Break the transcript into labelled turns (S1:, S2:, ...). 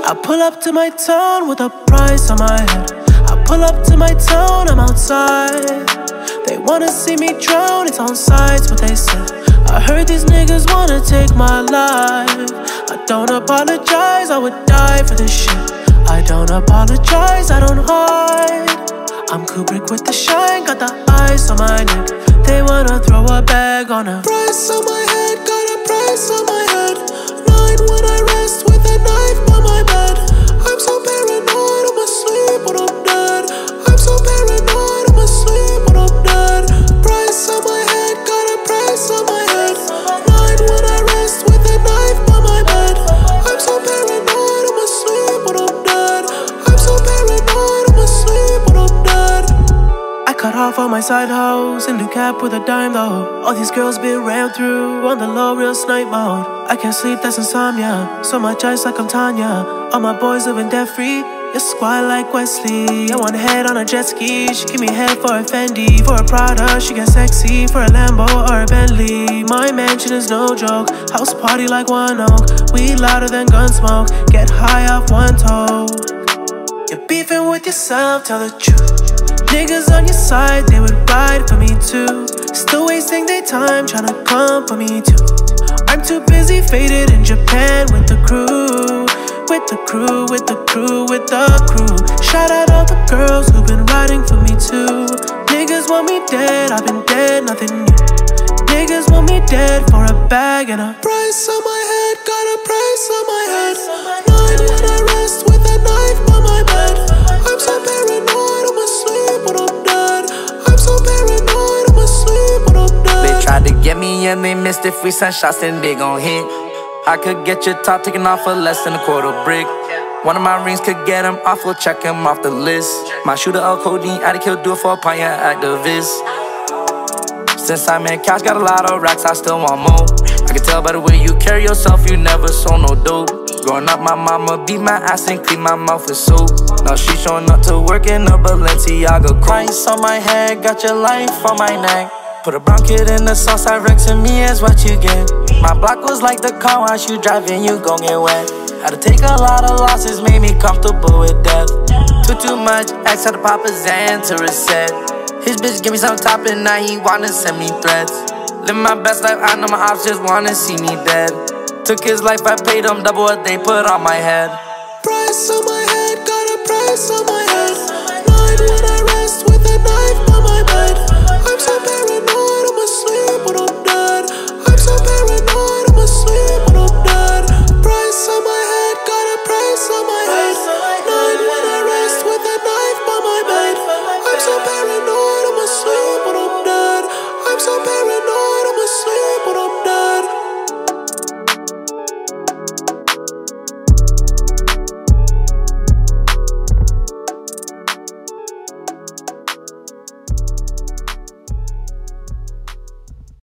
S1: I pull up to my town with a price on my head. I pull up to my town, I'm outside. They wanna see me drown, it's on sides what they said. I heard these niggas wanna take my life. I don't apologize, I would die for this shit. I don't apologize, I don't hide. I'm Kubrick with the shine, got the ice on my neck. They wanna throw a bag on a price on my head, got a price on my head. Night when I rest with a knife by my bed. I'm so paranoid, I'm asleep when I'm dead. I'm so paranoid, I'm asleep when I'm dead. Price on my head, got a price on my head. Night when I rest with a knife by my bed. I'm so paranoid, I'm asleep when I'm dead. I'm so paranoid, I'm asleep when I'm dead. I cut off all my side hoes and do cap with a dime though. All these girls been railed through on the low, real snipe mode. I can't sleep, that's insomnia. So much ice like I'm Tanya. All my boys living debt free. You're squad like Wesley. I want head on a jet ski. She give me head for a Fendi. For a Prada, she get sexy. For a Lambo or a Bentley. My mansion is no joke. House party like One Oak. We louder than gun smoke. Get high off one toe. You're beefing with yourself, tell the truth. Niggas on your side, they would ride for me too. Still wasting their time tryna come for me too. I'm too busy faded in Japan with the crew. With the crew, with the crew, with the crew. Shout out all the girls who've been riding for me too. Niggas want me dead, I've been dead, nothing new. Niggas want me dead for a bag and a price on my head, got a price on my head. Night when I rest with a knife by my bed. I'm so paranoid, I'm asleep when I'm dead. I'm so paranoid, I'm asleep when I'm dead.
S2: They tried to get me and they missed it. Free send shots and they gon' hit. I could get your top taken off for less than a quarter brick. One of my rings could get him off, we'll check him off the list. My shooter of codeine, addict, he'll do it for a pint, activist. Since I'm in cash, got a lot of racks, I still want more. I can tell by the way you carry yourself, you never sold no dope. Growing up, my mama beat my ass and clean my mouth with soap. Now she showing up to work in a Balenciaga coat. Price on my head, got your life on my neck. Put a brown kid in the sauce, I reckon to me is what you get. My block was like the car wash, you driving, you gon' get wet. Had to take a lot of losses, made me comfortable with death. Took too much, X had to pop a Xan to reset. His bitch give me some top and now he wanna send me threats. Live my best life, I know my ops just wanna see me dead. Took his life, I paid him double what they put on my head.
S1: Price on my head, got a price on my head.